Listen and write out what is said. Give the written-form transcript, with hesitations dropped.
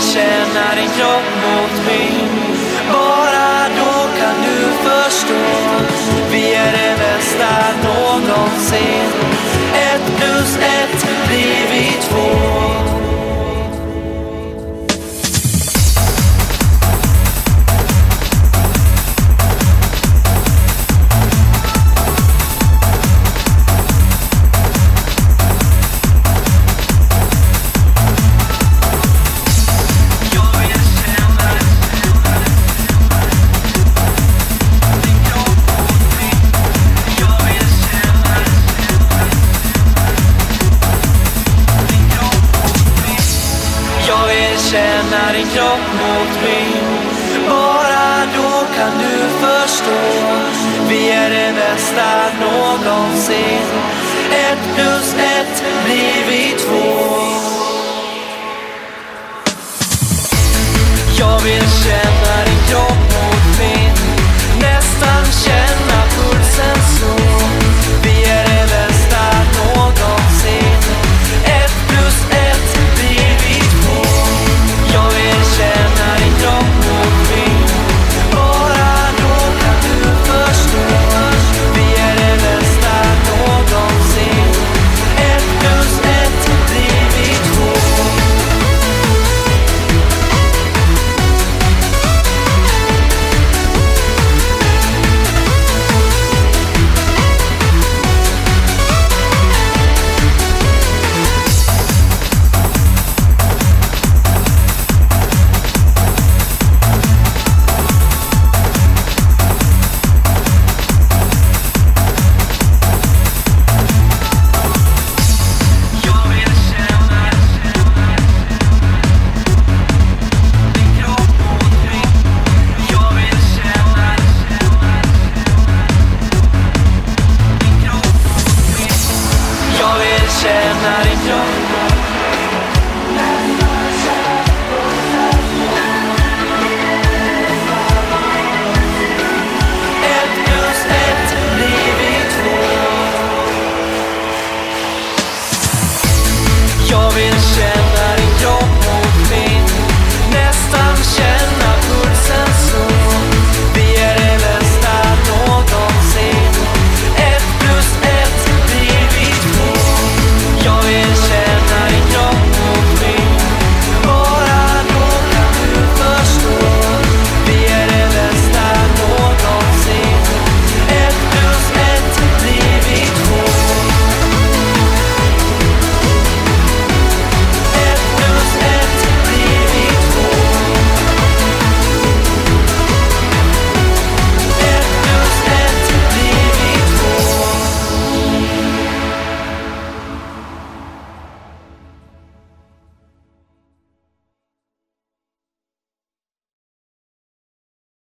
känna din kropp mot min. Bara då kan du förstå. Vi är det bästa någonsin. 1+1 blir vi 2. Känna din kropp mot min. Bara då kan du förstå. Vi är det bästa någonsin. 1+1 blir vi 2. Jag vill känna din kropp mot min. Nästan känna pulsen slå. Vi är det bästa någonsin. 1+1 blir vi 2. Jag vill känna din kropp mot min. Bara då kan du förstå. Vi är det bästa någonsin. 1+1 blir vi 2. Känna din kropp